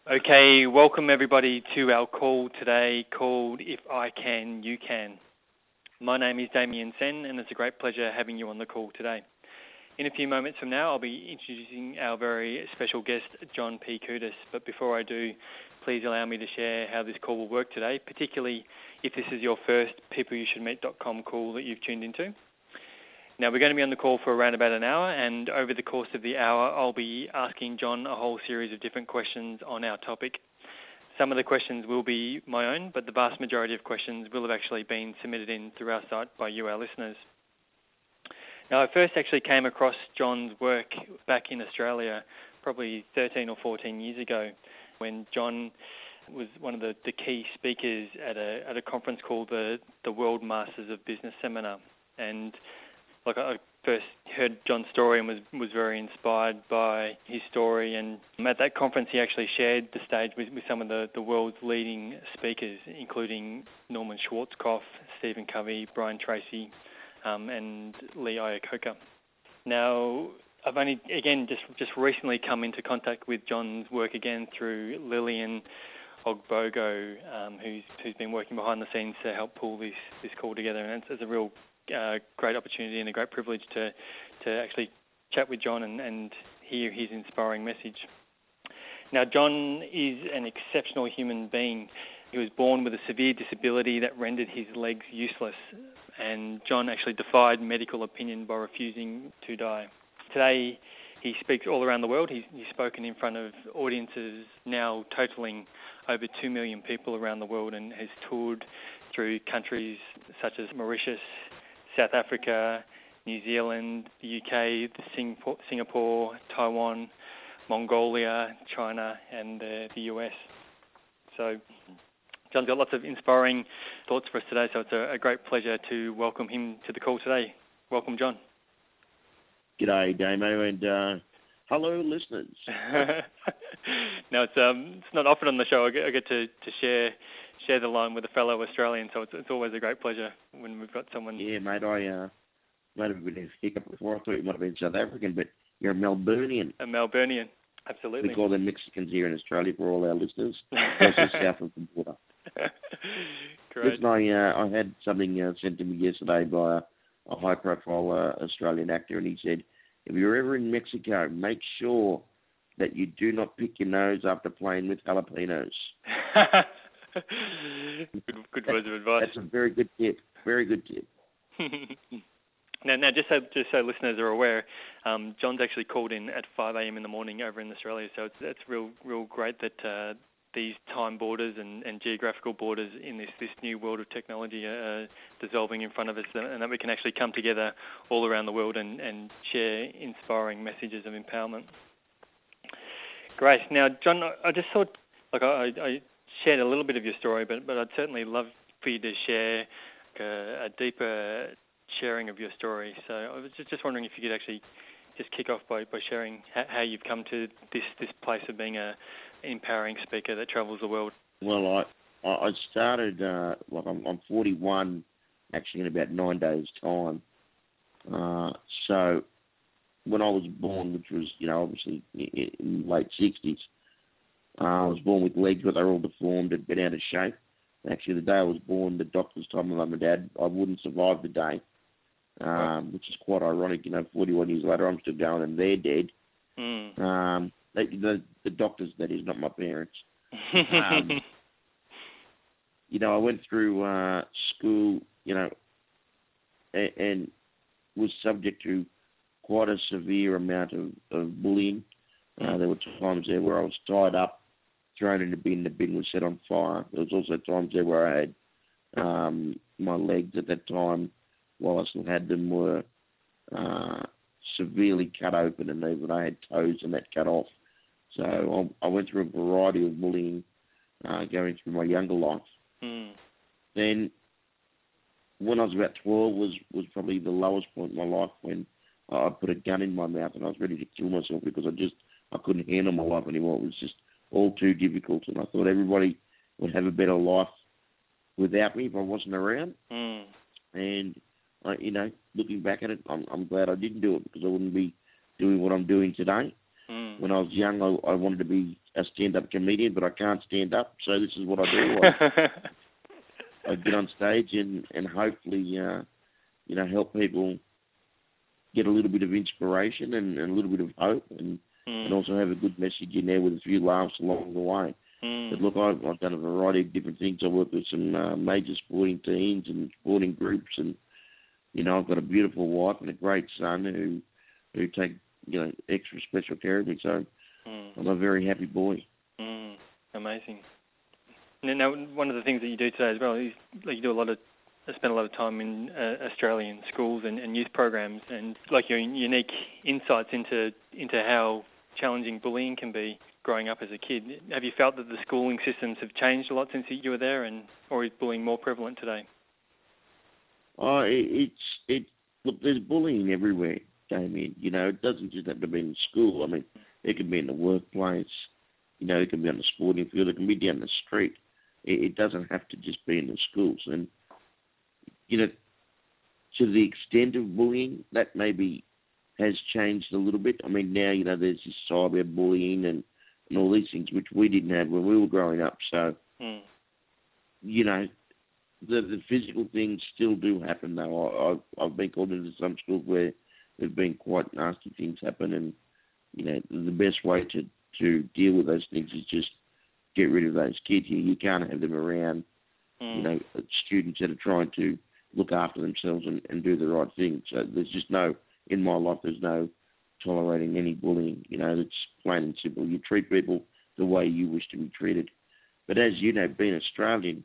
Okay, welcome everybody to our call today called If I Can, You Can. My name is Damien Sen and it's a great pleasure having you on the call today. In a few moments from now, I'll be introducing our very special guest, John P. Koudis. But before I do, please allow me to share how this call will work today, particularly if this is your first peopleyoushouldmeet.com call that you've tuned into. Now, we're going to be on the call for around about an hour, and over the course of the hour, I'll be asking John a whole series of different questions on our topic. Some of the questions will be my own, but the vast majority of questions will have actually been submitted in through our site by you, our listeners. Now, I first actually came across John's work back in Australia probably 13 or 14 years ago when John was one of the key speakers at a conference called the World Masters of Business Seminar. And I first heard John's story and was very inspired by his story. And at that conference, he actually shared the stage with some of the world's leading speakers, including Norman Schwarzkopf, Stephen Covey, Brian Tracy, and Lee Iacocca. Now, I've only, again, just recently come into contact with John's work again through Lillian Ogbogo, who's been working behind the scenes to help pull this call together. And it's a real great opportunity and a great privilege to actually chat with John and hear his inspiring message. Now, John is an exceptional human being. He was born with a severe disability that rendered his legs useless, and John actually defied medical opinion by refusing to die. Today, he speaks all around the world. He's spoken in front of audiences now totaling over 2 million people around the world and has toured through countries such as Mauritius, South Africa, New Zealand, the UK, Singapore, Taiwan, Mongolia, China, and the US. So John's got lots of inspiring thoughts for us today, so it's a great pleasure to welcome him to the call today. Welcome, John. G'day, Damo, and hello, listeners. Now, it's not often on the show I get to share the line with a fellow Australian, so it's always a great pleasure when we've got someone. Yeah, mate, I might have been a hiccup before. I thought you might have been South African, but you're a Melburnian. A Melburnian, absolutely. We call them Mexicans here in Australia for all our listeners. Also south of the border. Great. Listen, I had something sent to me yesterday by a high-profile Australian actor, and he said, if you're ever in Mexico, make sure that you do not pick your nose after playing with jalapenos. Good words of advice. That's a very good tip. Very good tip. Now, just so listeners are aware, John's actually called in at 5 a.m. in the morning over in Australia, so it's real great that these time borders and geographical borders in this new world of technology are dissolving in front of us, and that we can actually come together all around the world and share inspiring messages of empowerment. Great. Now, John, I just thought, I shared a little bit of your story, but I'd certainly love for you to share a deeper sharing of your story. So I was just wondering if you could actually just kick off by sharing how you've come to this place of being an empowering speaker that travels the world. Well, I started, I'm 41, actually in about 9 days' time. So when I was born, which was, obviously in the late 60s, I was born with legs, but they were all deformed and been out of shape. Actually, the day I was born, the doctors told my mum and dad I wouldn't survive the day, which is quite ironic. 41 years later, I'm still going and they're dead. The doctors, that is, not my parents. I went through school, and was subject to quite a severe amount of bullying. There were times there where I was tied up, thrown in a bin, the bin was set on fire. There was also times there where I had my legs at that time, while I still had them, were severely cut open, and even I had toes and that cut off. So I went through a variety of bullying going through my younger life. Then when I was about 12 was probably the lowest point in my life, when I put a gun in my mouth and I was ready to kill myself because I couldn't handle my life anymore. It was just all too difficult, and I thought everybody would have a better life without me if I wasn't around. And looking back at it, I'm glad I didn't do it, because I wouldn't be doing what I'm doing today. When I was young, I wanted to be a stand-up comedian, but I can't stand up, so this is what I do. I get on stage and hopefully, help people get a little bit of inspiration and a little bit of hope, and also have a good message in there with a few laughs along the way. But look, I've done a variety of different things. I work with some major sporting teams and sporting groups, and I've got a beautiful wife and a great son who take extra special care of me. So I'm a very happy boy. Amazing. Now, one of the things that you do today as well is you do spend a lot of time in Australian schools and youth programs, and your unique insights into how challenging bullying can be growing up as a kid. Have you felt that the schooling systems have changed a lot since you were there, or is bullying more prevalent today? Look, there's bullying everywhere, Damien. It doesn't just have to be in school. I mean, it can be in the workplace. It can be on the sporting field. It can be down the street. It doesn't have to just be in the schools. And, to the extent of bullying, that maybe has changed a little bit. I mean, now, there's this cyberbullying and all these things, which we didn't have when we were growing up. So, the physical things still do happen, though. I've been called into some schools where there've been quite nasty things happen, and, the best way to deal with those things is just get rid of those kids. You can't have them around, students that are trying to look after themselves and do the right thing. So in my life, there's no tolerating any bullying. It's plain and simple. You treat people the way you wish to be treated. But as you know, being Australian,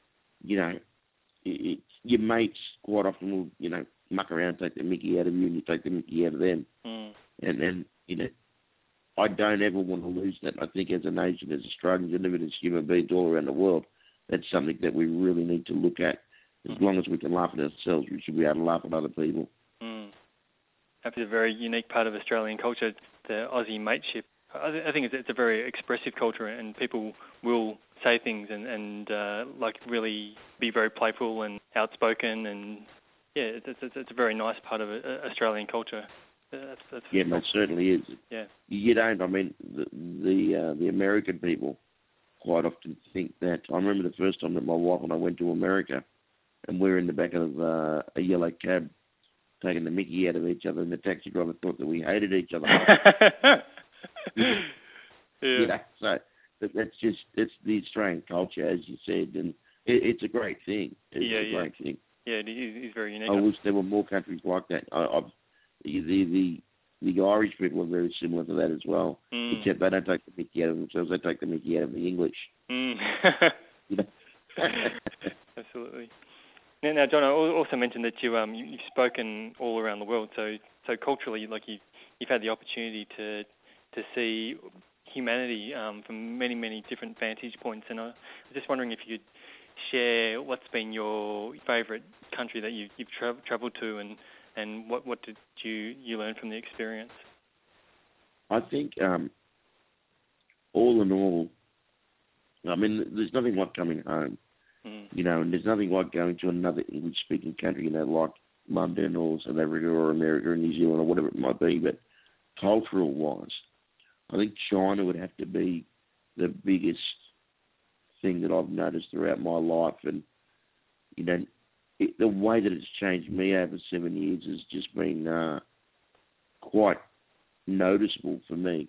your mates quite often will, muck around, take the mickey out of you, and you take the mickey out of them. And I don't ever want to lose that. I think as a nation, as Australians, and even as human beings all around the world, that's something that we really need to look at. As long as we can laugh at ourselves, we should be able to laugh at other people. That's a very unique part of Australian culture, the Aussie mateship. I think it's a very expressive culture, and people will say things and really be very playful and outspoken, and it's a very nice part of Australian culture. Yeah, it certainly is. Yeah. You don't. I mean, the American people quite often think that. I remember the first time that my wife and I went to America, and we were in the back of a yellow cab, taking the mickey out of each other, and the taxi driver thought that we hated each other. Yeah. So it's the Australian culture, as you said, and it's a great thing. It's a great thing. Yeah, it is very unique. I wish there were more countries like that. The Irish people are very similar to that as well, except they don't take the mickey out of themselves, they take the mickey out of the English. Absolutely. Now, John, I also mentioned that you've spoken all around the world, so culturally, you've had the opportunity to see humanity from many, many different vantage points, and I was just wondering if you could share what's been your favourite country that you've travelled to, and what did you learn from the experience? I think all in all, I mean, there's nothing like coming home, and there's nothing like going to another English-speaking country, like London or South Africa or America or New Zealand or whatever it might be. But cultural-wise, I think China would have to be the biggest thing that I've noticed throughout my life, and the way that it's changed me over 7 years has just been quite noticeable for me,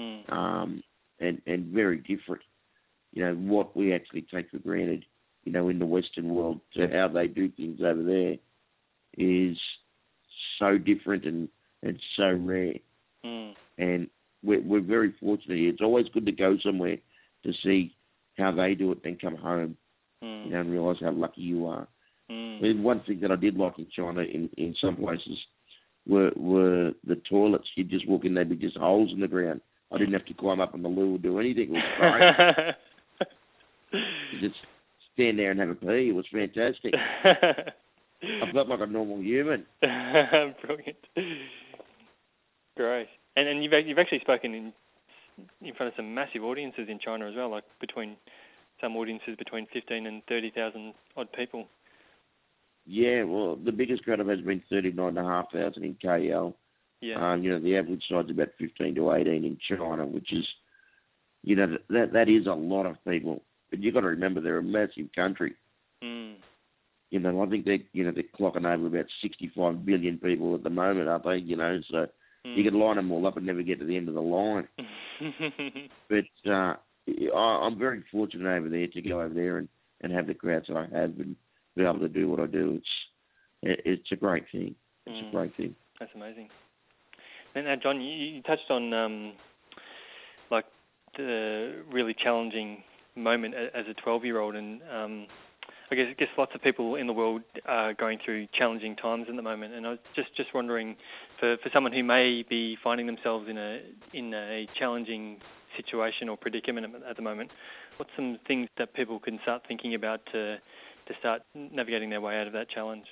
and very different. What we actually take for granted, in the Western world to how they do things over there is so different and so rare. And we're very fortunate here. It's always good to go somewhere to see how they do it, then come home, and realise how lucky you are. One thing that I did like in China, in some places, were the toilets. You'd just walk in, there'd be just holes in the ground. I didn't have to climb up on the loo or do anything. It was great. You just stand there and have a pee. It was fantastic. I felt like a normal human. Brilliant. Great. And you've actually spoken in front of some massive audiences in China as well, like between 15 and 30,000 odd people. Yeah, well, the biggest crowd I've had has been 39,500 in KL, Yeah. The average size is about 15 to 18 in China, which is, that is a lot of people. But you've got to remember they're a massive country. Mm. I think they're clocking over about 65 billion people at the moment, aren't they? So you could line them all up and never get to the end of the line. But I'm very fortunate over there to go over there and have the crowds that I have and be able to do what I do. It's a great thing. It's a great thing. That's amazing. Now, John, you touched on like the really challenging moment as a 12-year-old, and I guess lots of people in the world are going through challenging times at the moment. And I was just wondering, for someone who may be finding themselves in a challenging situation or predicament at the moment, what's some things that people can start thinking about to start navigating their way out of that challenge?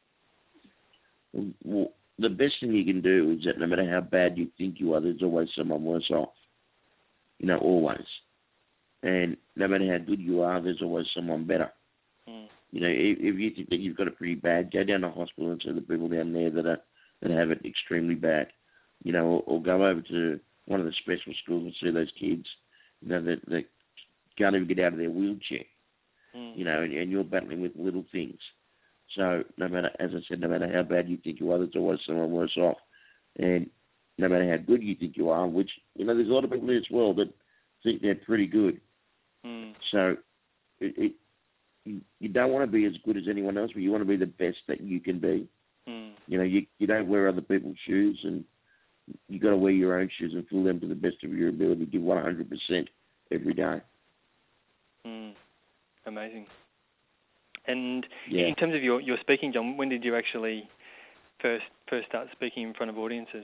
Well, the best thing you can do is that no matter how bad you think you are, there's always someone worse off. Always. And no matter how good you are, there's always someone better. If you think that you've got it pretty bad, go down to the hospital and see the people down there that have it extremely bad. Or go over to one of the special schools and see those kids, that can't even get out of their wheelchair. And you're battling with little things. So no matter how bad you think you are, there's always someone worse off. And no matter how good you think you are, which, there's a lot of people in this world that think they're pretty good. So you don't want to be as good as anyone else, but you want to be the best that you can be. You don't wear other people's shoes, and you got to wear your own shoes and fill them to the best of your ability. Give 100% every day. Amazing. And in terms of your speaking, John, when did you actually first start speaking in front of audiences?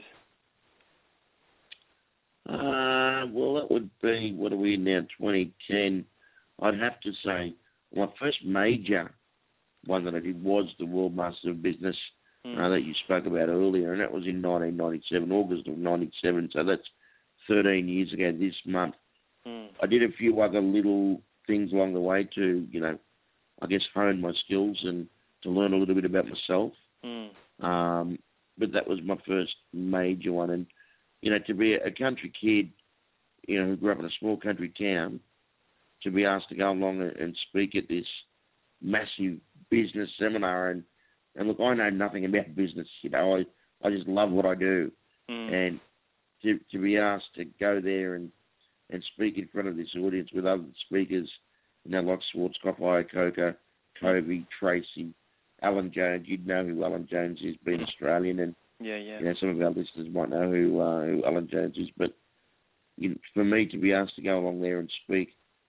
Well, that would be, what are we now, 2010. I'd have to say my first major one that I did was the World Master of Business that you spoke about earlier, and that was in 1997, August of 97, so that's 13 years ago this month. I did a few other little things along the way to, I guess, hone my skills and to learn a little bit about myself. But that was my first major one. And, to be a country kid, who grew up in a small country town, to be asked to go along and speak at this massive business seminar. And look, I know nothing about business. I just love what I do. And to be asked to go there and speak in front of this audience with other speakers, like Schwarzkopf, Iacocca, Covey, Tracy, Alan Jones. You'd know who Alan Jones is, being Australian, and some of our listeners might know who Alan Jones is. But for me to be asked to go along there and speak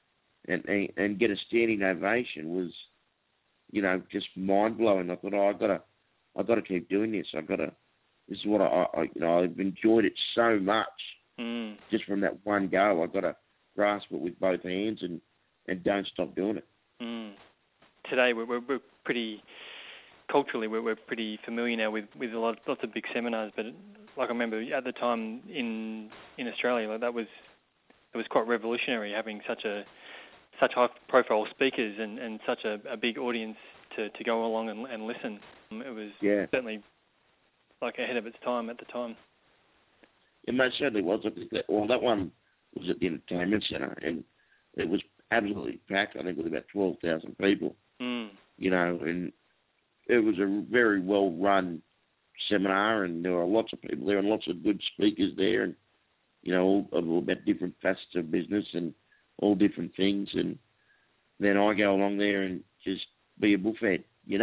and get a standing ovation was, just mind blowing. I thought, I've got to keep doing this. This is what I've enjoyed it so much. Just from that one go, I've got to grasp it with both hands and don't stop doing it. Today we're pretty culturally we're pretty familiar now with lots of big seminars, but like I remember at the time in Australia, it was quite revolutionary having such high profile speakers and such a big audience to go along and listen. It was certainly like ahead of its time at the time. It most certainly was. I think that one was at the Entertainment Centre, and it was absolutely packed. I think with about 12,000 people. And it was a very well run seminar, and there were lots of people there and lots of good speakers there, and all about different facets of business and all different things. And then I go along there and just be a bullfed, So,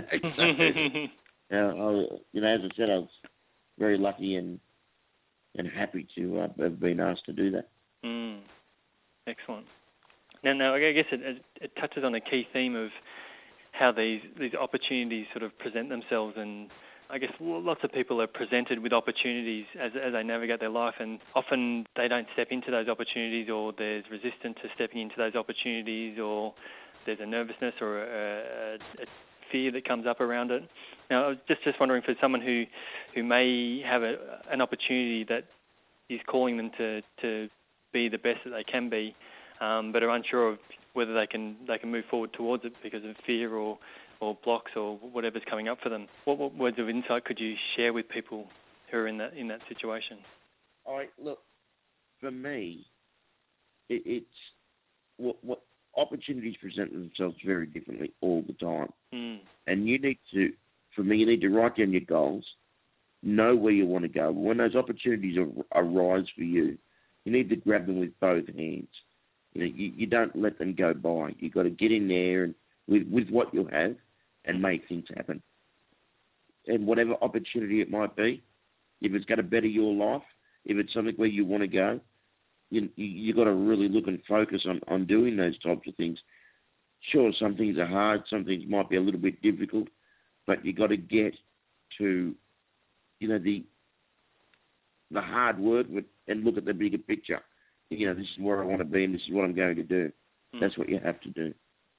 as I said, I was very lucky and happy to have been asked to do that. Excellent. Now, I guess it touches on a key theme of how these opportunities sort of present themselves, and I guess lots of people are presented with opportunities as they navigate their life, and often they don't step into those opportunities, or there's resistance to stepping into those opportunities, or there's a nervousness or a fear that comes up around it. Now, I was just wondering, for someone who may have an opportunity that is calling them to be the best that they can be, but are unsure of whether they can move forward towards it because of fear or blocks or whatever's coming up for them. What words of insight could you share with people who are in that situation? Look, for me, it's what opportunities present themselves very differently all the time, and you need to write down your goals, know where you want to go. When those opportunities arise for you, you need to grab them with both hands. You don't let them go by. You've got to get in there and with what you have and make things happen. And whatever opportunity it might be, if it's going to better your life, if it's something where you want to go, you've got to really look and focus on doing those types of things. Sure, some things are hard, some things might be a little bit difficult, but you've got to get to, the hard work and look at the bigger picture. This is where I want to be and this is what I'm going to do. That's what you have to do.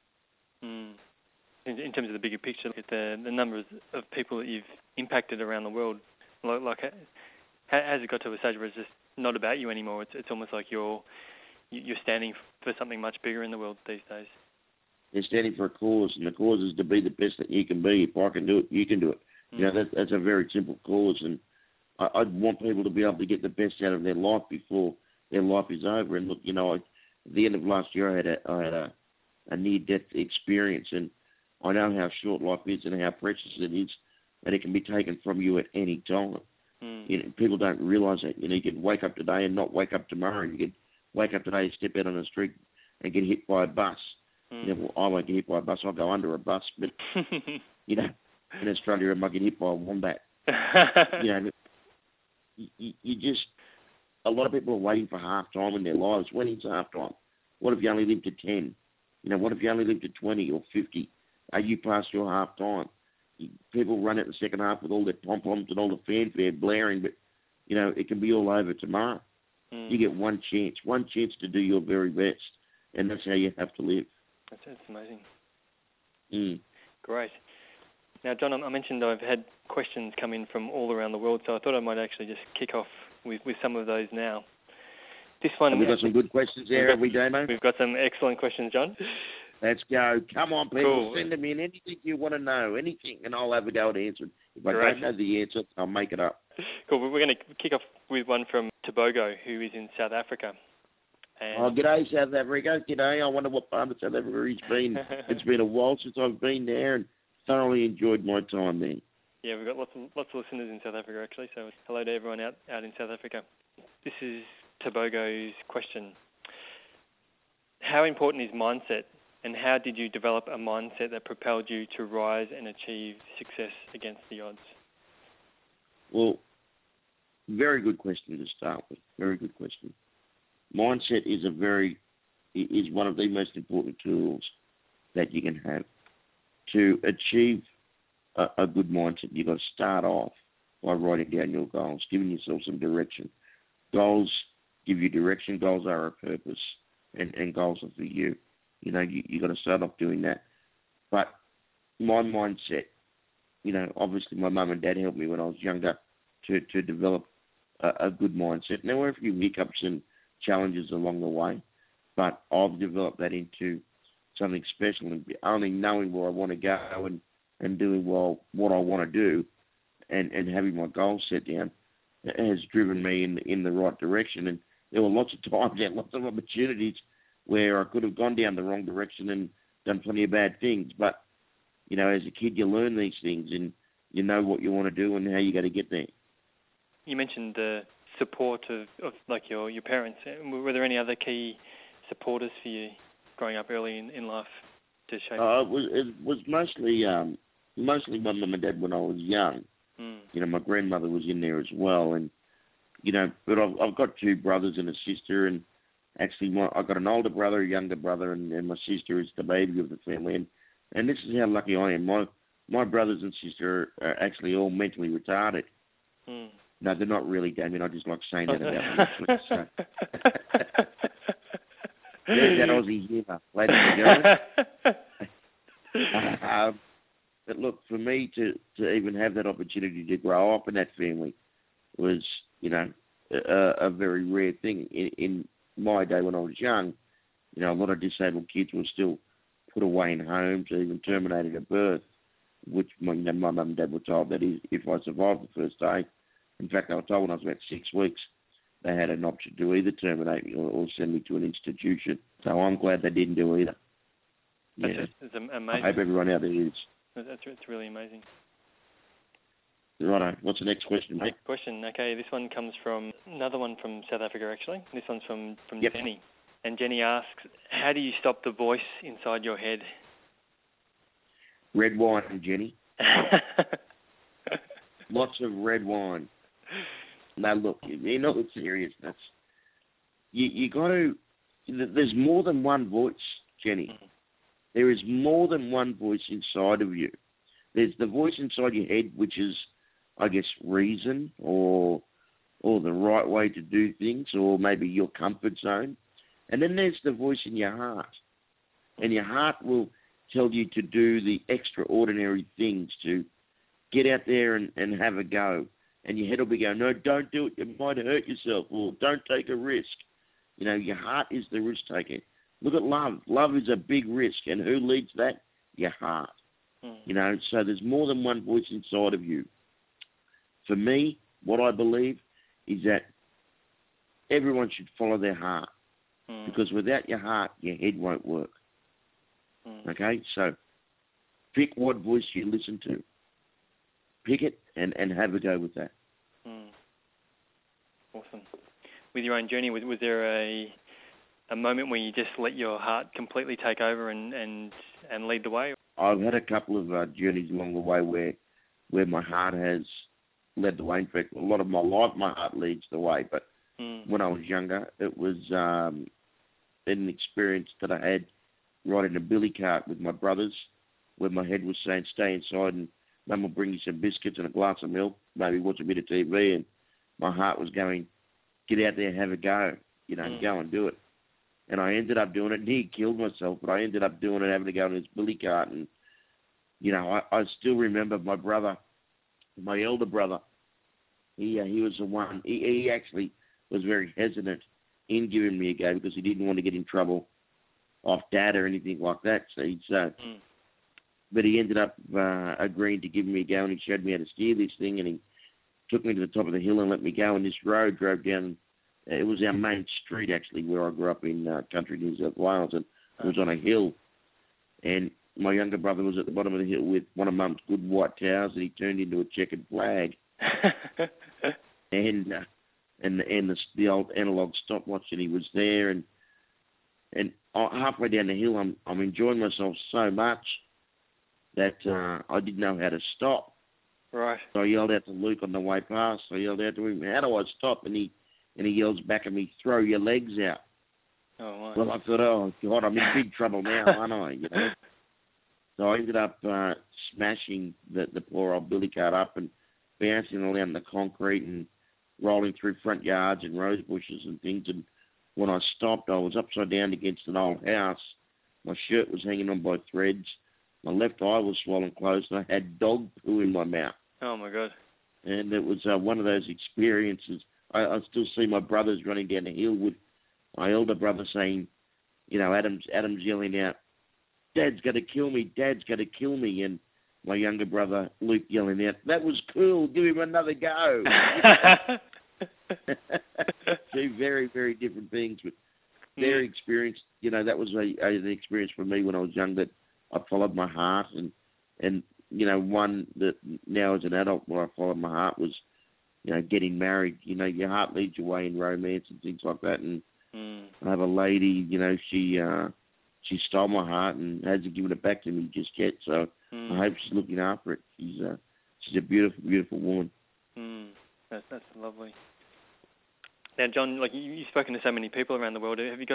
In terms of the bigger picture, look at the number of people that you've impacted around the world. Like, has it got to a stage where it's just not about you anymore? It's almost like you're standing for something much bigger in the world these days. You're standing for a cause, and the cause is to be the best that you can be. If I can do it, you can do it. That's a very simple cause, and I'd want people to be able to get the best out of their life before their life is over. And look, at the end of last year, I had a near-death experience, and I know how short life is and how precious it is, and it can be taken from you at any time. People don't realise that. You can wake up today and not wake up tomorrow. You can wake up today, step out on the street, and get hit by a bus. I won't get hit by a bus. I'll go under a bus. But in Australia, I might get hit by a wombat. You just, a lot of people are waiting for half time in their lives. When is half time? What if you only live to 10? What if you only live to 20 or 50? Are you past your half time? People run out the second half with all their pom-poms and all the fanfare blaring, but, it can be all over tomorrow. You get one chance to do your very best, and that's how you have to live. That's amazing. Great. Now, John, I mentioned I've had questions come in from all around the world, so I thought I might actually just kick off with some of those now. This one... We've got some good questions there, have we, Damo? We've got some excellent questions, John. Let's go. Come on, people. Cool. Send them in. Anything you want to know, anything, and I'll have a go at answering. If I Great. don't know the answer, I'll make it up. Cool. We're going to kick off with one from Tobago, who is in South Africa. G'day, South Africa. G'day. I wonder what part of South Africa he's been. It's been a while since I've been there and thoroughly enjoyed my time there. Yeah, we've got lots of listeners in South Africa, actually, so hello to everyone out in South Africa. This is Tobago's question. How important is mindset, and how did you develop a mindset that propelled you to rise and achieve success against the odds? Well, very good question to start with. Very good question. Mindset is one of the most important tools that you can have. To achieve a good mindset, you've got to start off by writing down your goals, giving yourself some direction. Goals give you direction. Goals are a purpose, and goals are for you. You've got to start off doing that. But my mindset, obviously my mum and dad helped me when I was younger to develop a good mindset. There were a few hiccups and challenges along the way, but I've developed that into something special, and only knowing where I want to go and doing what I want to do and having my goals set down has driven me in the right direction. And there were lots of times and lots of opportunities where I could have gone down the wrong direction and done plenty of bad things. But, as a kid, you learn these things and you know what you want to do and how you got to get there. You mentioned the support of like your parents. Were there any other key supporters for you growing up early in life to shape? It was mostly my mum and dad when I was young. My grandmother was in there as well, and but I've got two brothers and a sister, and actually I've got an older brother, a younger brother, and my sister is the baby of the family, and this is how lucky I am. My brothers and sister are actually all mentally retarded. No, they're not really, Damien. I just like saying that about them. So. There's that Aussie humour, ladies and gentlemen. But look, for me to even have that opportunity to grow up in that family was, a very rare thing. In my day when I was young, a lot of disabled kids were still put away in homes or even terminated at birth, which my mum and dad were told that if I survived the first day In fact, I was told when I was about 6 weeks, they had an option to either terminate me or send me to an institution. So I'm glad they didn't do either. That's amazing. I hope everyone out there is. That's really amazing. Righto. What's the next question, mate? Next question. Okay, this one comes from another one from South Africa, actually. This one's from Yep. Jenny. And Jenny asks, how do you stop the voice inside your head? Red wine, Jenny. Lots of red wine. Now, look, in all seriousness, you got to... There's more than one voice, Jenny. Mm-hmm. There is more than one voice inside of you. There's the voice inside your head, which is, I guess, reason or the right way to do things, or maybe your comfort zone. And then there's the voice in your heart. And your heart will tell you to do the extraordinary things, to get out there and have a go. And your head will be going, no, don't do it, you might hurt yourself, or don't take a risk. You know, your heart is the risk taker. Look at love. Love is a big risk. And who leads that? Your heart. You know, so there's more than one voice inside of you. For me, what I believe is that everyone should follow their heart. Because without your heart, your head won't work. Okay? So pick what voice you listen to. Pick it and have a go with that. Awesome. With your own journey, was there a moment where you just let your heart completely take over and lead the way? I've had a couple of journeys along the way where my heart has led the way. In fact, a lot of my life, my heart leads the way. But when I was younger, it was an experience that I had riding a billy cart with my brothers, where my head was saying, stay inside and Mum will bring you some biscuits and a glass of milk, maybe watch a bit of TV, and my heart was going, get out there, have a go, you know, go and do it. And I ended up doing it. Nearly killed myself, but I ended up doing it, having to go in this billy cart. And, you know, I still remember my brother, my elder brother, he was the one, he actually was very hesitant in giving me a go because he didn't want to get in trouble off Dad or anything like that. So but he ended up agreeing to give me a go, and he showed me how to steer this thing, and he took me to the top of the hill and let me go. And this road drove down. It was our main street, actually, where I grew up in country New South Wales, and it was on a hill. And my younger brother was at the bottom of the hill with one of Mum's good white towels that he turned into a checkered flag. and the old analog stopwatch, and he was there. And halfway down the hill, I'm enjoying myself so much that I didn't know how to stop. Right. So I yelled out to Luke on the way past. I yelled out to him, how do I stop? And he yells back at me, throw your legs out. Oh, wow. Well, I thought, oh, God, I'm in big trouble now, aren't I? You know? So I ended up smashing the poor old billy cart up and bouncing around the concrete and rolling through front yards and rose bushes and things. And when I stopped, I was upside down against an old house. My shirt was hanging on by threads. My left eye was swollen closed, and I had dog poo in my mouth. Oh, my God. And it was one of those experiences. I still see my brothers running down the hill with my elder brother saying, you know, Adam's yelling out, Dad's going to kill me, Dad's going to kill me. And my younger brother, Luke, yelling out, that was cool, give him another go. Two very, very different things, but their experience, you know, that was an experience for me when I was young that I followed my heart. And you know, one that now as an adult where I followed my heart was, you know, getting married. You know, your heart leads your way in romance and things like that. And I have a lady, you know, she stole my heart and hasn't given it back to me just yet. So I hope she's looking after it. She's a beautiful, beautiful woman. That's lovely. Now, John, like you've spoken to so many people around the world. Have you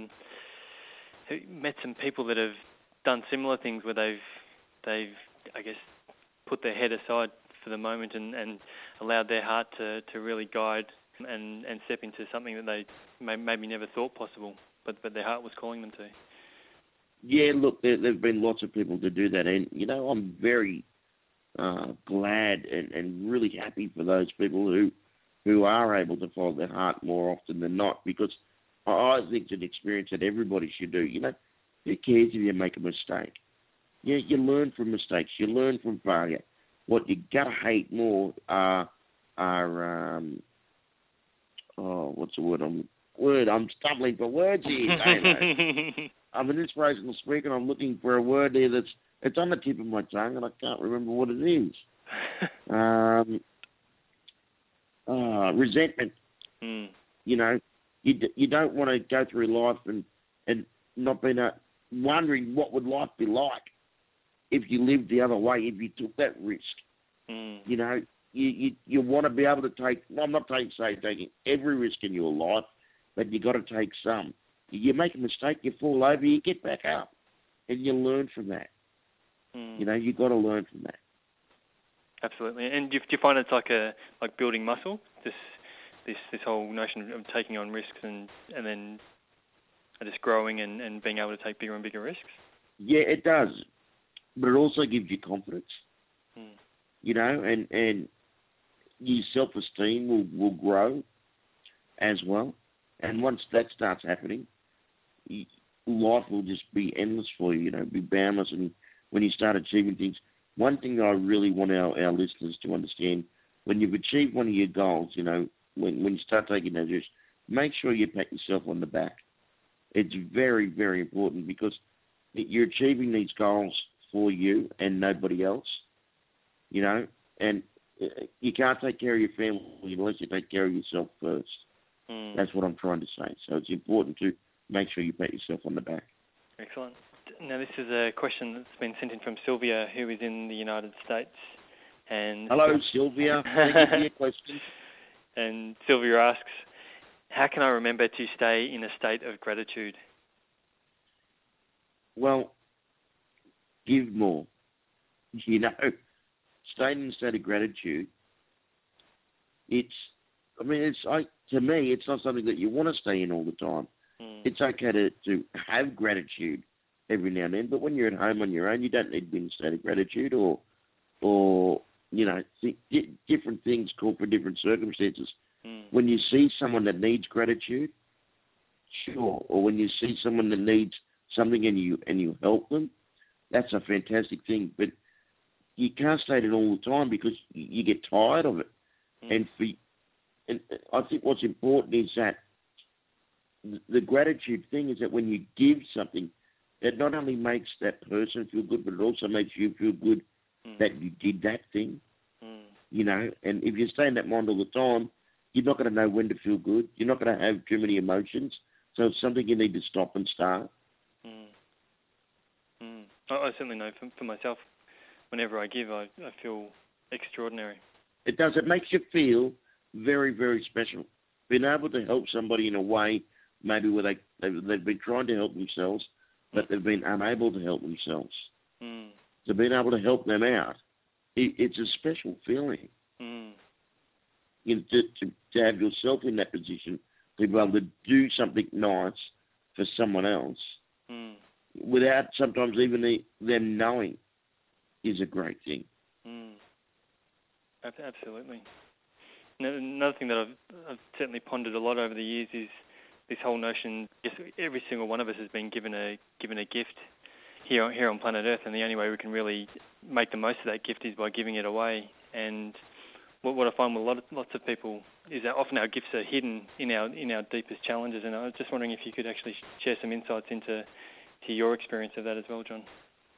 met some people that have done similar things where they've I guess put their head aside for the moment and allowed their heart to really guide and step into something that they maybe never thought possible, but their heart was calling them to? Yeah, look, there have been lots of people to do that, and you know, I'm very glad and really happy for those people who are able to follow their heart more often than not, because I think it's an experience that everybody should do. You know, who cares if you make a mistake? You learn from mistakes. You learn from failure. What you gotta hate more are what's the word? I'm stumbling for words here, Damo. I'm an inspirational speaker, and I'm looking for a word there it's on the tip of my tongue, and I can't remember what it is. Resentment. You know, you don't want to go through life and not being wondering what would life be like if you lived the other way, if you took that risk. You know, you want to be able to take. Well, I'm not taking every risk in your life, but you got to take some. You make a mistake, you fall over, you get back up, and you learn from that. You know, you got to learn from that. Absolutely. And do you find it's like building muscle? This whole notion of taking on risks and then just growing and being able to take bigger and bigger risks? Yeah, it does. But it also gives you confidence. You know, and your self-esteem will grow as well. And once that starts happening, life will just be endless for you, you know, be boundless. And when you start achieving things, one thing I really want our listeners to understand, when you've achieved one of your goals, you know, when you start taking those risks, make sure you pat yourself on the back. It's very, very important because you're achieving these goals for you and nobody else, you know, and you can't take care of your family unless you take care of yourself first. That's what I'm trying to say. So it's important to make sure you pat yourself on the back. Excellent. Now, this is a question that's been sent in from Sylvia, who is in the United States. And hello, Sylvia. Thank you for your question. And Sylvia asks, how can I remember to stay in a state of gratitude? Well, give more. You know, staying in a state of gratitude, to me, it's not something that you want to stay in all the time. It's okay to have gratitude every now and then, but when you're at home on your own, you don't need to be in a state of gratitude or you know, different things call for different circumstances. When you see someone that needs gratitude, sure, or when you see someone that needs something and you help them, that's a fantastic thing. But you can't stay it all the time because you get tired of it. And I think what's important is that the gratitude thing is that when you give something, it not only makes that person feel good, but it also makes you feel good that you did that thing. You know, and if you stay in that mind all the time, you're not going to know when to feel good. You're not going to have too many emotions. So it's something you need to stop and start. I certainly know for myself, whenever I give, I feel extraordinary. It does. It makes you feel very, very special. Being able to help somebody in a way maybe where they've been trying to help themselves, but they've been unable to help themselves. So being able to help them out, it's a special feeling. You know, to have yourself in that position, to be able to do something nice for someone else without sometimes even them knowing is a great thing. Absolutely. Another thing that I've certainly pondered a lot over the years is this whole notion. Yes, every single one of us has been given a gift here on planet Earth, and the only way we can really make the most of that gift is by giving it away. And what I find with lots of people is that often our gifts are hidden in our deepest challenges. And I was just wondering if you could actually share some insights into your experience of that as well, John.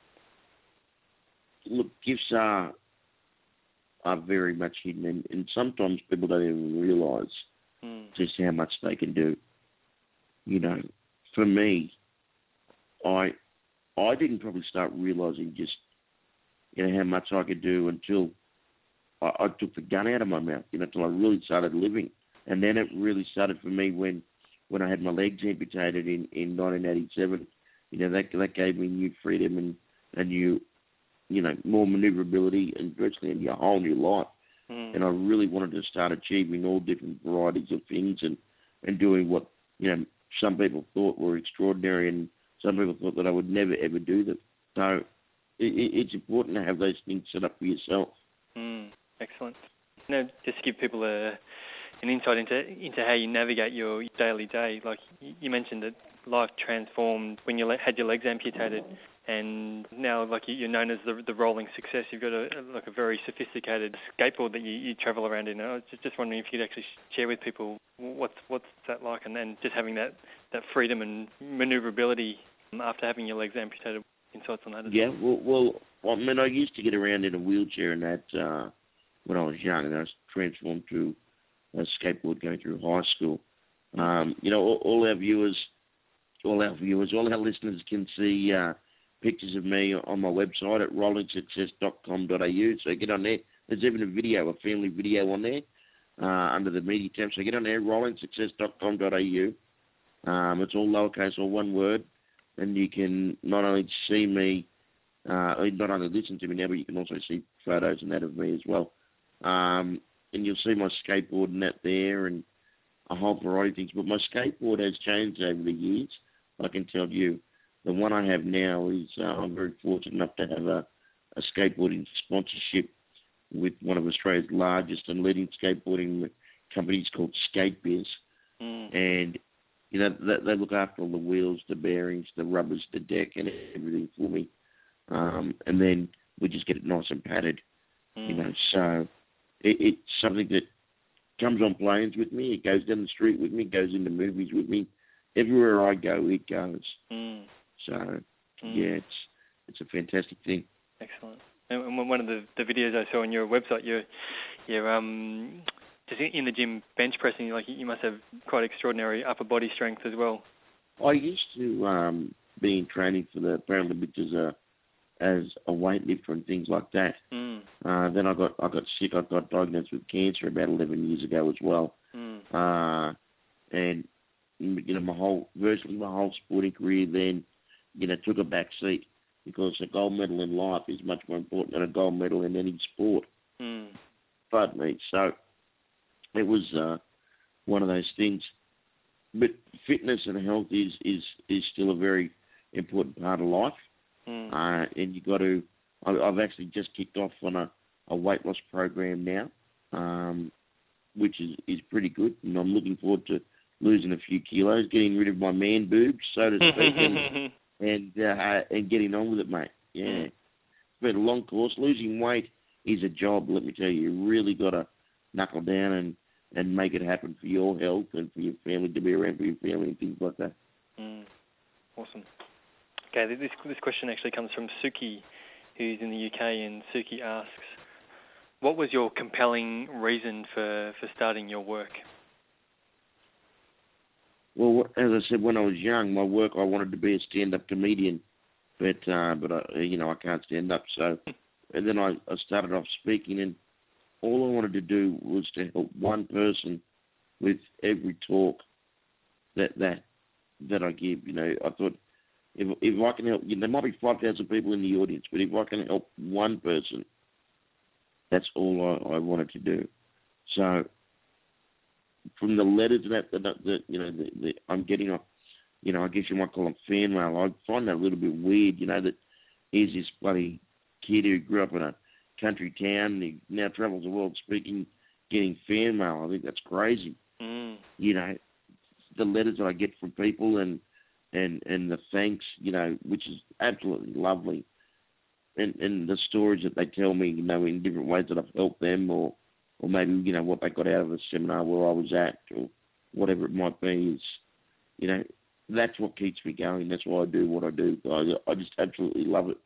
Look, gifts are very much hidden, and sometimes people don't even realise just how much they can do. You know, for me, I didn't probably start realising just, you know, how much I could do until I took the gun out of my mouth, you know, until I really started living. And then it really started for me when I had my legs amputated in 1987. You know, that gave me new freedom and new, you know, more manoeuvrability and virtually in your whole new life. And I really wanted to start achieving all different varieties of things and doing what, you know, some people thought were extraordinary and some people thought that I would never, ever do them. So it's important to have those things set up for yourself. Excellent. Now, just to give people an insight into how you navigate your daily day, like you mentioned that life transformed when you had your legs amputated, and now like you're known as the rolling success. You've got a very sophisticated skateboard that you travel around in. I was just wondering if you could actually share with people what's that like, and then just having that freedom and manoeuvrability after having your legs amputated. Insights on that as well. Well, I mean, I used to get around in a wheelchair and that when I was young, and I was transformed to a skateboard going through high school. All our viewers, all our listeners can see pictures of me on my website at rollingsuccess.com.au. So get on there. There's even a family video on there under the media tab. So get on there, rollingsuccess.com.au. It's all lowercase, all one word, and you can not only see me, not only listen to me now, but you can also see photos and that of me as well. And you'll see my skateboard and that there, and a whole variety of things. But my skateboard has changed over the years. I can tell you, the one I have now is I'm very fortunate enough to have a skateboarding sponsorship with one of Australia's largest and leading skateboarding companies called SkateBiz. And they look after all the wheels, the bearings, the rubbers, the deck, and everything for me. And then we just get it nice and padded. So it's something that comes on planes with me. It goes down the street with me. It goes into movies with me. Everywhere I go, it goes. So yeah, it's a fantastic thing. Excellent. And one of the videos I saw on your website, you're just in the gym bench pressing. Like you must have quite extraordinary upper body strength as well. I used to be in training for the Paralympics as a weightlifter and things like that. Then I got sick. I got diagnosed with cancer about 11 years ago as well. And virtually my whole sporting career then, took a back seat because a gold medal in life is much more important than a gold medal in any sport. Pardon me. So it was one of those things. But fitness and health is still a very important part of life. And you got to. I've actually just kicked off on a weight loss program now, which is pretty good, and I'm looking forward to losing a few kilos, getting rid of my man boobs, so to speak, and getting on with it, mate. Yeah, it's been a long course. Losing weight is a job. Let me tell you, you really got to knuckle down and make it happen for your health and for your family, to be around for your family and things like that. Awesome. Okay, this question actually comes from Suki, who's in the UK, and Suki asks, what was your compelling reason for starting your work? Well, as I said, when I was young, my work, I wanted to be a stand-up comedian, but I can't stand up. So, and then I started off speaking, and all I wanted to do was to help one person with every talk that I give. I thought, if I can help, there might be 5,000 people in the audience, but if I can help one person, that's all I wanted to do. So, from the letters that I'm getting, I guess you might call them fan mail. I find that a little bit weird. That here's this bloody kid who grew up in a country town and he now travels the world speaking, getting fan mail. I think that's crazy. The letters that I get from people and the thanks, which is absolutely lovely. And the stories that they tell me, in different ways that I've helped them or maybe, what they got out of the seminar where I was at or whatever it might be is, that's what keeps me going. That's why I do what I do. I just absolutely love it.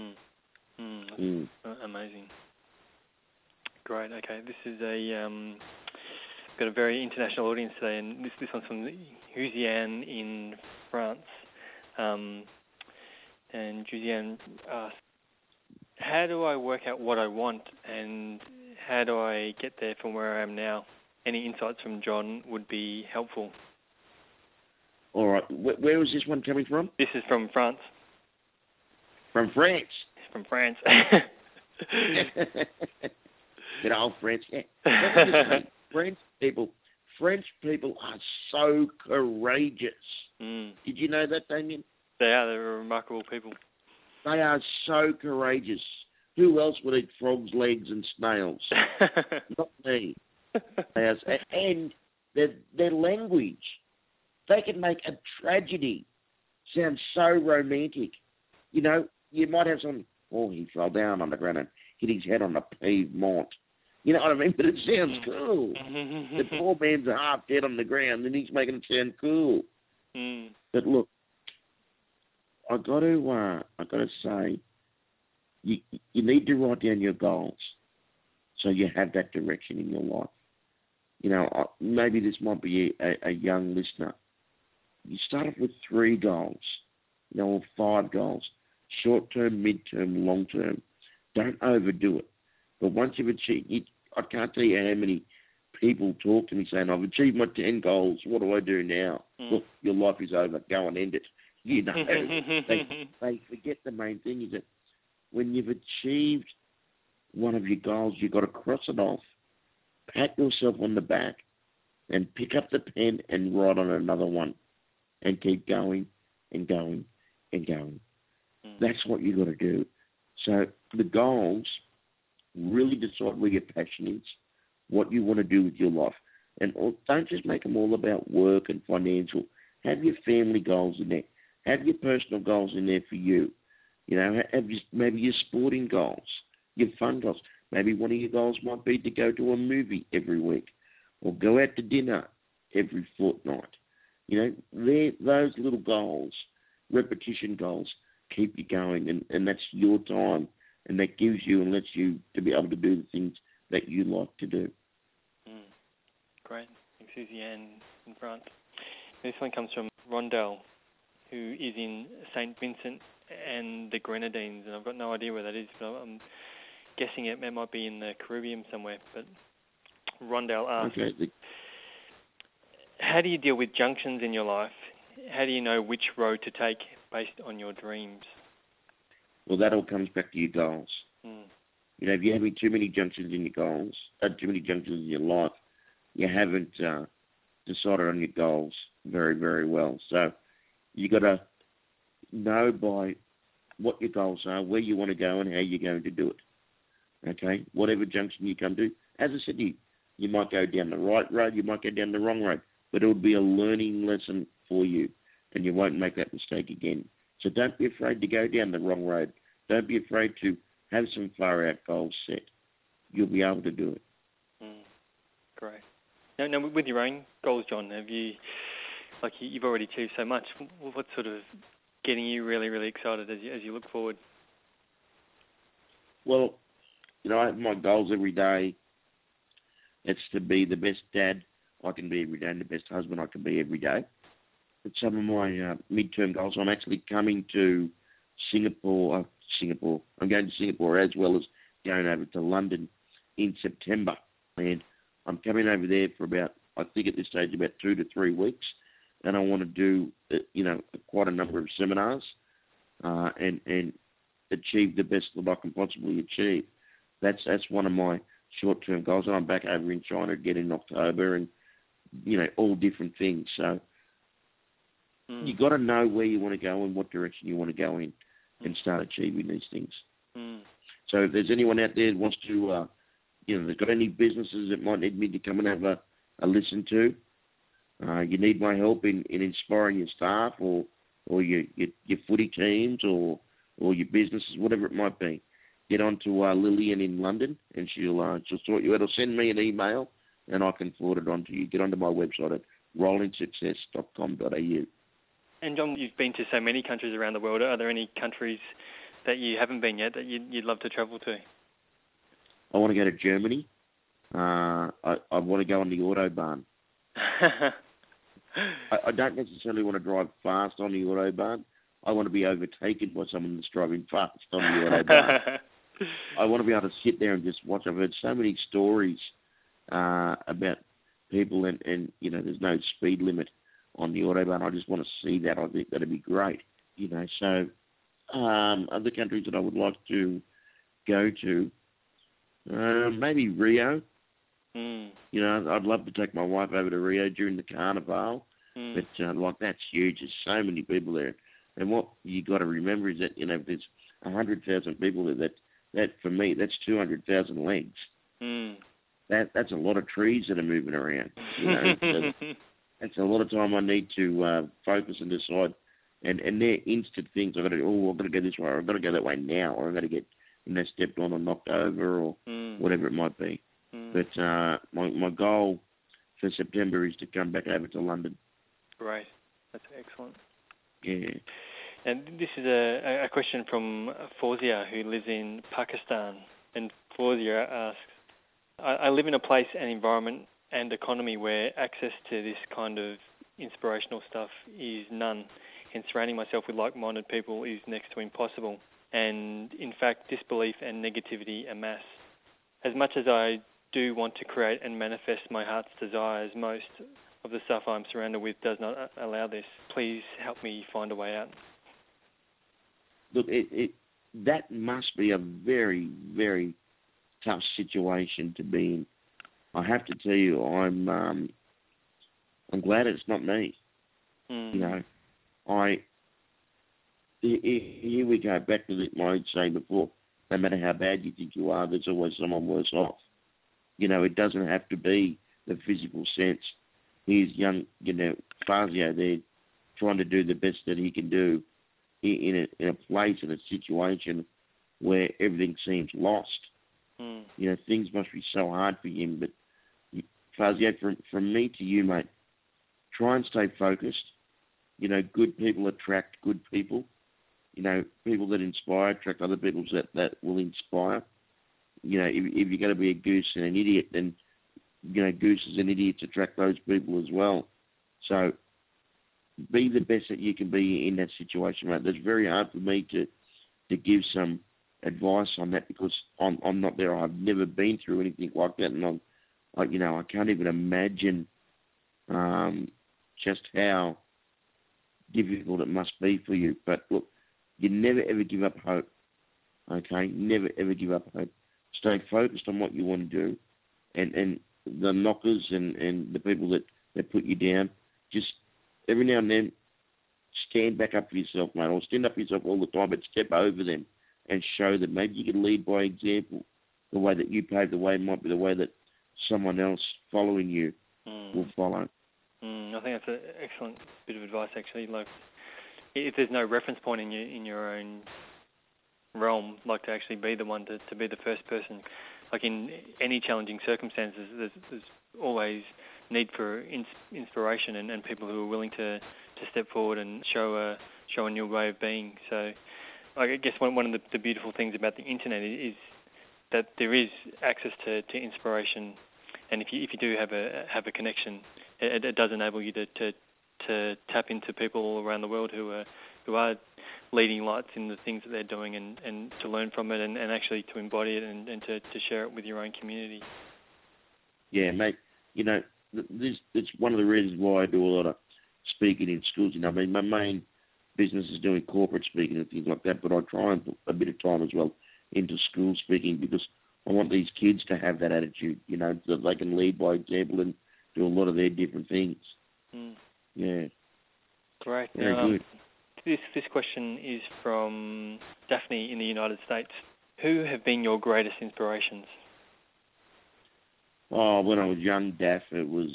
Amazing. Great. Okay. This is got a very international audience today, and this one's from Jusiane in France. And Jusiane asks, how do I work out what I want, and how do I get there from where I am now? Any insights from John would be helpful. All right. Where was this one coming from? This is from France. From France? From France. Good old French. Yeah. French people are so courageous. Did you know that, Damien? They're remarkable people. They are so courageous. Who else would eat frogs' legs and snails? Not me. And their language. They can make a tragedy sound so romantic. You know, you might have some, oh, he fell down on the ground and hit his head on a pavement. You know what I mean? But it sounds cool. The poor man's half dead on the ground and he's making it sound cool. But look, I got to say, you need to write down your goals so you have that direction in your life. You know, maybe this might be a young listener. You start off with 3 goals, you know, or 5 goals, short-term, mid-term, long-term. Don't overdo it. But once you've achieved it, I can't tell you how many people talk to me saying, I've achieved my 10 goals. What do I do now? Look, your life is over. Go and end it. You know, they forget the main thing is that when you've achieved one of your goals, you've got to cross it off, pat yourself on the back, and pick up the pen and write on another one and keep going and going and going. That's what you've got to do. So the goals really decide where your passion is, what you want to do with your life. And don't just make them all about work and financial. Have your family goals in there. Have your personal goals in there for you. You know, maybe your sporting goals, your fun goals. Maybe one of your goals might be to go to a movie every week or go out to dinner every fortnight. You know, those little goals, repetition goals, keep you going, and that's your time, and that gives you and lets you to be able to do the things that you like to do. Great. Thanks, Susie Ann in France. This one comes from Rondell, who is in St. Vincent and the Grenadines, and I've got no idea where that is, but I'm guessing it might be in the Caribbean somewhere. But Rondell asks, how do you deal with junctions in your life? How do you know which road to take based on your dreams? Well, that all comes back to your goals. You know, if you're having too many junctions in your goals, too many junctions in your life, you haven't decided on your goals very, very well. So you got to know by what your goals are, where you want to go, and how you're going to do it. Okay? Whatever junction you come to, as I said to you, you might go down the right road, you might go down the wrong road, but it'll be a learning lesson for you, and you won't make that mistake again. So don't be afraid to go down the wrong road. Don't be afraid to have some far-out goals set. You'll be able to do it. Great. Now, with your own goals, John, have you, like you've already achieved so much, what's sort of getting you really, really excited as you look forward? Well, you know, I have my goals every day. It's to be the best dad I can be every day and the best husband I can be every day. But some of my mid-term goals, I'm actually coming to Singapore. I'm going to Singapore as well as going over to London in September. And I'm coming over there for about, I think at this stage, about 2 to 3 weeks. And I want to do, quite a number of seminars and achieve the best that I can possibly achieve. That's one of my short-term goals. And I'm back over in China again in October and, all different things. So you got to know where you want to go and what direction you want to go in and start achieving these things. So if there's anyone out there that wants to, they've got any businesses that might need me to come and have a listen to, you need my help in inspiring your staff or your footy teams or your businesses, whatever it might be, get on to Lillian in London and she'll sort you out. Or send me an email and I can forward it on to you. Get onto my website at rollingsuccess.com.au. And John, you've been to so many countries around the world. Are there any countries that you haven't been yet that you'd love to travel to? I want to go to Germany. I want to go on the Autobahn. I don't necessarily want to drive fast on the Autobahn. I want to be overtaken by someone that's driving fast on the Autobahn. I want to be able to sit there and just watch. I've heard so many stories about people and there's no speed limit on the Autobahn. I just want to see that. I think that'd be great. So other countries that I would like to go to, maybe Rio. I'd love to take my wife over to Rio during the Carnival, but that's huge. There's so many people there, and what you got to remember is that if there's 100,000 people there, that for me that's 200,000 legs. That's a lot of trees that are moving around. And so a lot of time I need to focus and decide. And they're instant things. I've got to go this way, or I've got to go that way now, or I've got to get, stepped on or knocked over, or whatever it might be. But my goal for September is to come back over to London. Great. That's excellent. Yeah. And this is a question from Fawzia, who lives in Pakistan. And Fawzia asks, I live in a place and environment and economy where access to this kind of inspirational stuff is none. And surrounding myself with like-minded people is next to impossible. And in fact, disbelief and negativity amass. As much as I do want to create and manifest my heart's desires, most of the stuff I'm surrounded with does not allow this. Please help me find a way out. Look, that must be a very, very tough situation to be in. I have to tell you, I'm glad it's not me. Here we go back to what I'd say before. No matter how bad you think you are, there's always someone worse off. It doesn't have to be the physical sense. Here's young, Fazio there, trying to do the best that he can do in a place, in a situation where everything seems lost. Things must be so hard for him. But Fazio, from me to you, mate, try and stay focused. Good people attract good people. People that inspire attract other people that will inspire. If you're going to be a goose and an idiot, then, gooses and idiots attract those people as well. So be the best that you can be in that situation, mate. That's very hard for me to give some advice on that because I'm not there. I've never been through anything like that, and I can't even imagine just how difficult it must be for you. But look, you never ever give up hope. Okay, never ever give up hope. Stay focused on what you want to do, and the knockers and the people that put you down, just every now and then stand back up for yourself, mate, or stand up for yourself all the time, but step over them and show them. Maybe you can lead by example. The way that you pave the way might be the way that someone else following you will follow. I think that's an excellent bit of advice, actually. Like, if there's no reference point in your own realm, like to actually be the one to be the first person. Like in any challenging circumstances, there's always need for inspiration and people who are willing to step forward and show a new way of being. So I guess one of the beautiful things about the internet is that there is access to inspiration, and if you do have a connection, it does enable you to tap into people all around the world who are leading lights in the things that they're doing and to learn from it and actually to embody it and to share it with your own community. Yeah, mate. It's one of the reasons why I do a lot of speaking in schools. I mean, my main business is doing corporate speaking and things like that, but I try and put a bit of time as well into school speaking because I want these kids to have that attitude, that they can lead by example and do a lot of their different things. Yeah. Great. Very good. This question is from Daphne in the United States. Who have been your greatest inspirations? Oh, when I was young, Daph, it was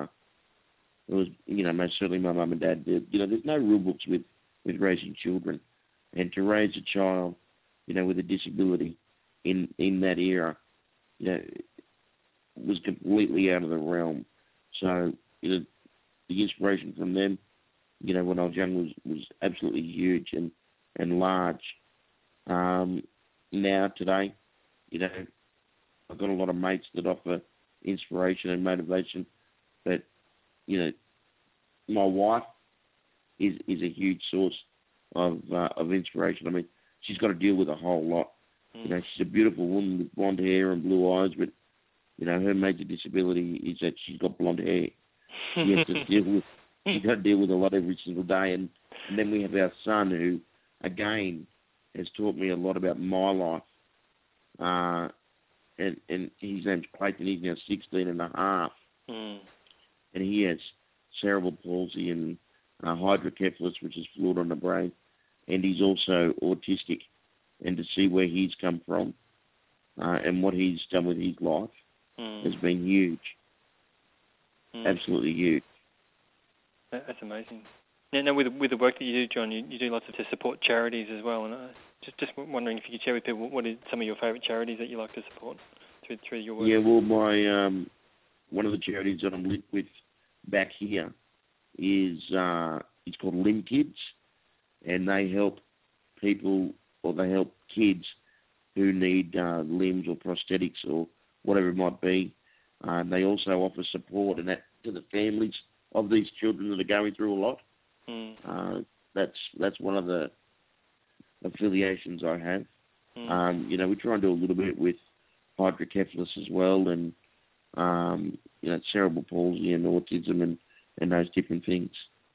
most certainly my mum and dad did. There's no rule books with raising children, and to raise a child, with a disability in that era, was completely out of the realm. So, the inspiration from them, when I was young was absolutely huge and large. Now, today, I've got a lot of mates that offer inspiration and motivation, but, my wife is a huge source of inspiration. I mean, she's got to deal with a whole lot. She's a beautiful woman with blonde hair and blue eyes, but, her major disability is that she's got blonde hair. She has to she's got to deal with a lot every single day. And then we have our son who, again, has taught me a lot about my life. And his name's Clayton. He's now 16 and a half. And he has cerebral palsy and hydrocephalus, which is fluid on the brain. And he's also autistic. And to see where he's come from and what he's done with his life has been huge. Absolutely huge. That's amazing. Now with the work that you do, John, you do lots to support charities as well, and just wondering if you could share with people what are some of your favourite charities that you like to support through your work. Yeah, well, my one of the charities that I'm linked with back here is it's called Limb Kids, and they help people, or they help kids who need limbs or prosthetics or whatever it might be. They also offer support and that to the families of these children that are going through a lot. That's one of the affiliations I have. We try and do a little bit with hydrocephalus as well, and cerebral palsy and autism and those different things.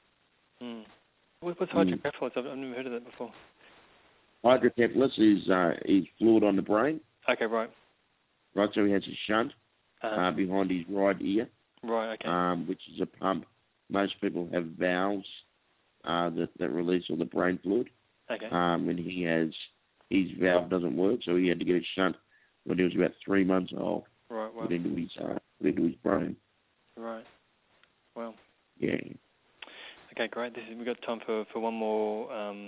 What's hydrocephalus? I've never heard of that before. Hydrocephalus is fluid on the brain. Okay, right. Right, so he has a shunt behind his right ear. Right, okay. Which is a pump. Most people have valves that release all the brain fluid. Okay. And his valve doesn't work, so he had to get a shunt when he was about 3 months old. Right, wow. Put into his brain. Right. Well. Yeah. Okay, great. We've got time for one more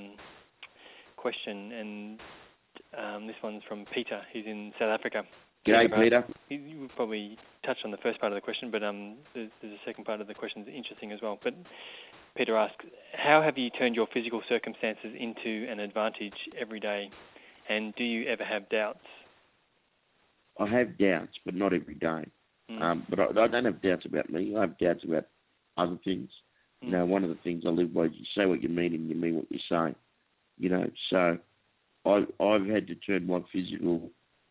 question, and this one's from Peter. He's in South Africa. G'day, Peter. You probably touched on the first part of the question, but there's a second part of the question that's interesting as well. But Peter asks, how have you turned your physical circumstances into an advantage every day? And do you ever have doubts? I have doubts, but not every day. But I don't have doubts about me. I have doubts about other things. One of the things I live by is you say what you mean and you mean what you say. So I've had to turn my physical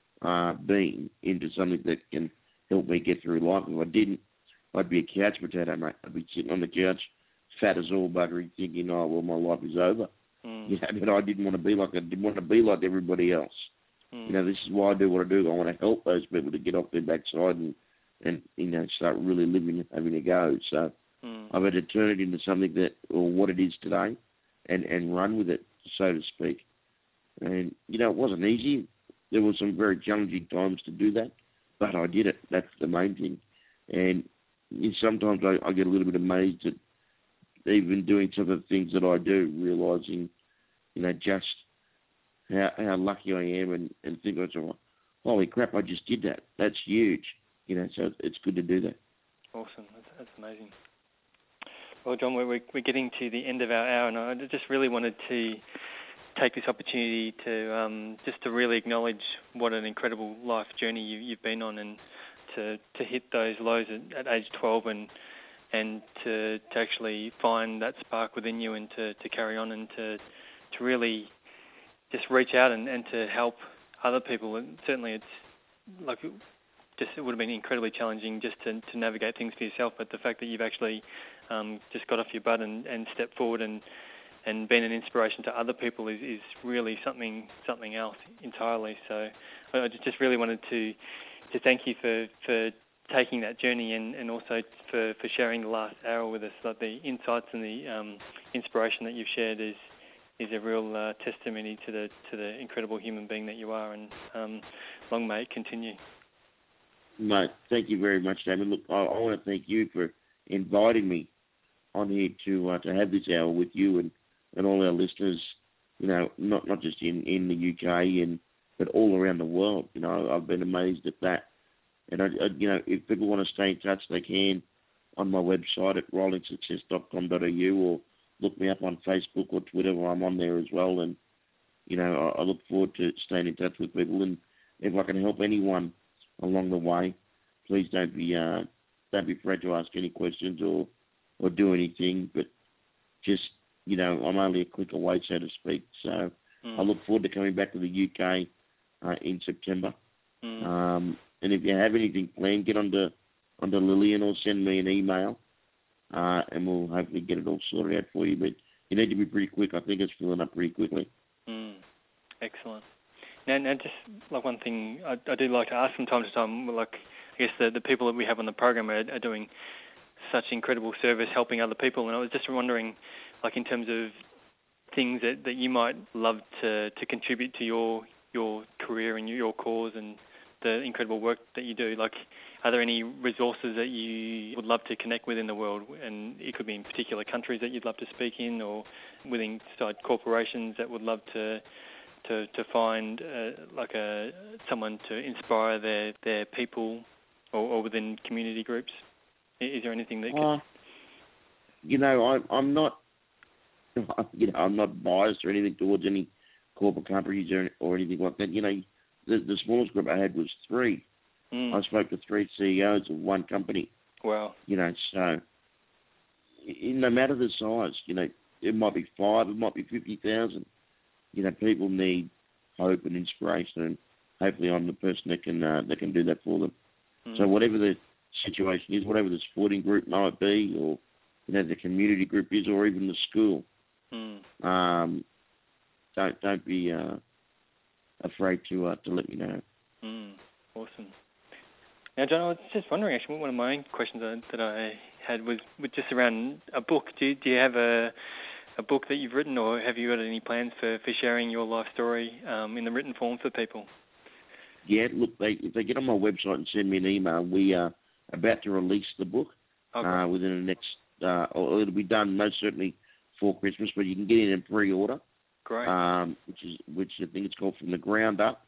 being into something that can help me get through life. If I didn't, I'd be a couch potato, mate. I'd be sitting on the couch, fat as all buggery, thinking, oh, well, my life is over. But I didn't want to be like I didn't want to be like everybody else. This is why I do what I do. I want to help those people to get off their backside and start really living and having a go. So I've had to turn it into something or what it is today and run with it, so to speak. And, it wasn't easy. There were some very challenging times to do that, but I did it. That's the main thing. And sometimes I get a little bit amazed at even doing some of the things that I do, realising, just how lucky I am and think, holy crap, I just did that. That's huge. So it's good to do that. Awesome. That's amazing. Well, John, we're getting to the end of our hour, and I just really wanted to take this opportunity to just to really acknowledge what an incredible life journey you've been on, and to hit those lows at age 12 and to actually find that spark within you and to carry on and to really just reach out and to help other people. And certainly it's like it would have been incredibly challenging just to navigate things for yourself, but the fact that you've actually just got off your butt and stepped forward and been an inspiration to other people is really something else entirely. So I just really wanted to thank you for taking that journey and also for sharing the last hour with us. Like the insights and the inspiration that you've shared is a real testimony to the incredible human being that you are, and long may it continue. Mate, thank you very much, Damon. Look, I want to thank you for inviting me on here to have this hour with you and all our listeners, not just in the UK but all around the world. I've been amazed at that. And if people want to stay in touch, they can on my website at rollingsuccess.com.au, or look me up on Facebook or Twitter, where I'm on there as well. And I look forward to staying in touch with people. And if I can help anyone along the way, please don't be afraid to ask any questions or do anything. But just I'm only a click away, so to speak. So I look forward to coming back to the UK in September. And if you have anything planned, get onto Lillian or send me an email, and we'll hopefully get it all sorted out for you. But you need to be pretty quick. I think it's filling up pretty quickly. Excellent. Now, just like one thing I do like to ask from time to time, like I guess the people that we have on the program are doing such incredible service helping other people, and I was just wondering, like in terms of things that you might love to contribute to your career and your cause, and the incredible work that you do. Like, are there any resources that you would love to connect with in the world? And it could be in particular countries that you'd love to speak in, or within inside corporations that would love to find someone to inspire their people, or within community groups. Is there anything that could... I'm not, I'm not biased or anything towards any corporate companies or anything like that. The smallest group I had was 3. I spoke to 3 CEOs of one company. Wow. So no matter the size, it might be 5, it might be 50,000. People need hope and inspiration, and hopefully I'm the person that can do that for them. So whatever the situation is, whatever the sporting group might be, or the community group is, or even the school, don't be afraid to let me know. Awesome. Now, John, I was just wondering, actually, one of my own questions that I had was just around a book. Do you have a book that you've written, or have you got any plans for sharing your life story in the written form for people? Yeah, look, if they get on my website and send me an email, we are about to release the book within the next, or it'll be done most certainly for Christmas, but you can get it in pre-order. Great. Which I think it's called From the Ground Up.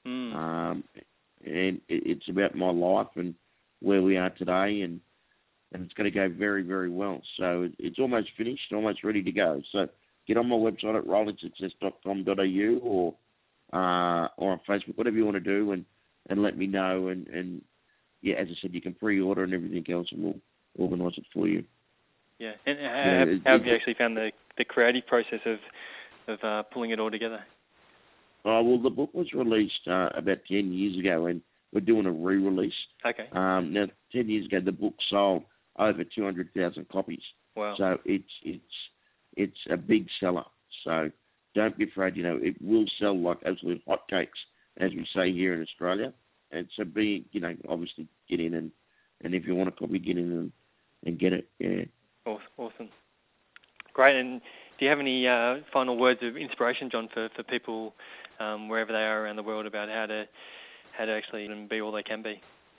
And it's about my life and where we are today, and it's going to go very, very well. So it's almost finished, almost ready to go. So get on my website at rollingsuccess.com.au or on Facebook, whatever you want to do, and let me know. And yeah, as I said, you can pre-order and everything else, and we'll organise it for you. Yeah, and how have you actually found the creative process of pulling it all together? Well, the book was released about 10 years ago, and we're doing a re-release. Okay. Now, 10 years ago, the book sold over 200,000 copies. Wow. So it's a big seller. So don't be afraid. It will sell like absolute hotcakes, as we say here in Australia. And so obviously get in, and if you want a copy, get in and get it. Yeah. Awesome. Great. And do you have any final words of inspiration, John, for people wherever they are around the world about how to actually be all they can be?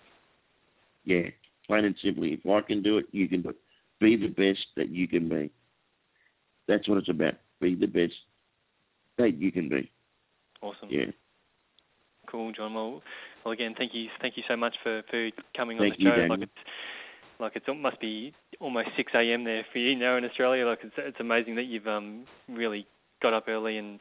Yeah, plain and simply, if I can do it, you can do it. Be the best that you can be. That's what it's about. Be the best that you can be. Awesome. Yeah. Cool, John. Well, again, thank you so much for coming on the show. Daniel. It must be almost 6 a.m. there for you now in Australia. It's amazing that you've really got up early and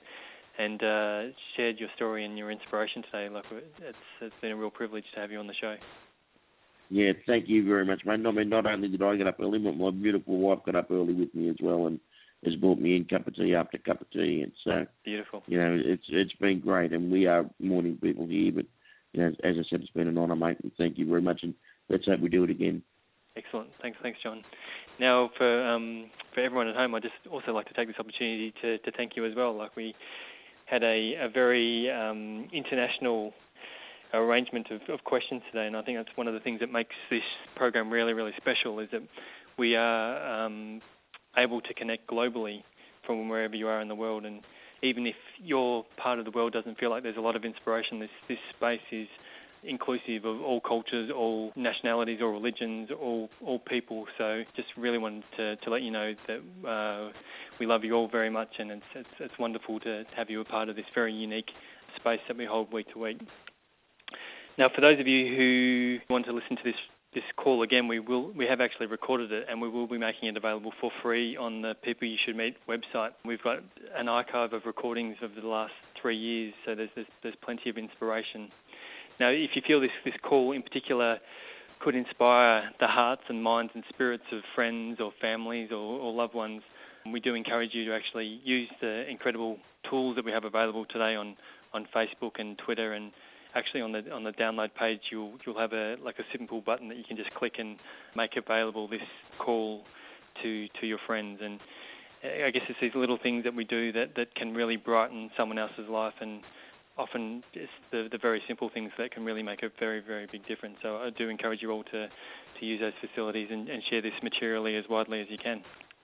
shared your story and your inspiration today. It's been a real privilege to have you on the show. Yeah, thank you very much, mate. Not only did I get up early, but my beautiful wife got up early with me as well, and has brought me in cup of tea after cup of tea. And so beautiful. It's been great, and we are morning people here. But as I said, it's been an honour, mate, and thank you very much. And let's hope we do it again. Excellent. Thanks, John. Now, for everyone at home, I'd just also like to take this opportunity to thank you as well. We had a very international arrangement of questions today, and I think that's one of the things that makes this program really, really special, is that we are able to connect globally from wherever you are in the world. And even if your part of the world doesn't feel like there's a lot of inspiration, this space is inclusive of all cultures, all nationalities, all religions, all people. So just really wanted to let you know that we love you all very much, and it's wonderful to have you a part of this very unique space that we hold week to week. Now, for those of you who want to listen to this call again, we have actually recorded it, and we will be making it available for free on the People You Should Meet website. We've got an archive of recordings of the last 3 years, so there's plenty of inspiration. Now, if you feel this call in particular could inspire the hearts and minds and spirits of friends or families or loved ones, we do encourage you to actually use the incredible tools that we have available today on Facebook and Twitter. And actually on the download page, you'll have a simple button that you can just click and make available this call to your friends. And I guess it's these little things that we do that can really brighten someone else's life, and often it's the very simple things that can really make a very, very big difference. So I do encourage you all to use those facilities and share this materially as widely as you can.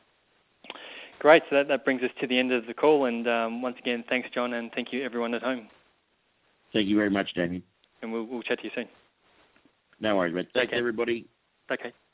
Great, so that brings us to the end of the call, and once again, thanks, John, and thank you everyone at home. Thank you very much, Damien. and we'll chat to you soon. No worries, mate. Thanks, everybody. Okay.